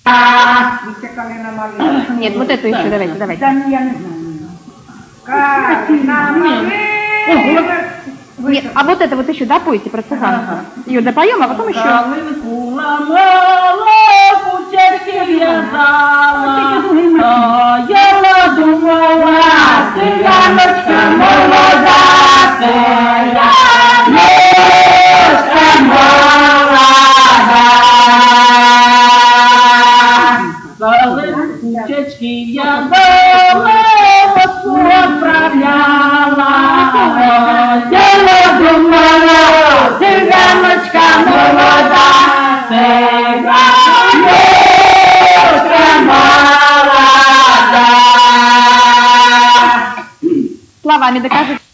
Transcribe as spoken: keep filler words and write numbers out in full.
Калина малина. Нет, вот эту еще давайте, давайте. Да не, я не знаю. Калина малина. Нет, а вот это вот еще допойте про цыганку. Ее допоем, а потом еще. Калинку ламала, путечки в'язала, а я думала, цыганочка молода, цыганочка молода. Калинку путечки в'язала, отцу отправляла, я думала, цыганочка молода, цыганочка молода. Словами докажите.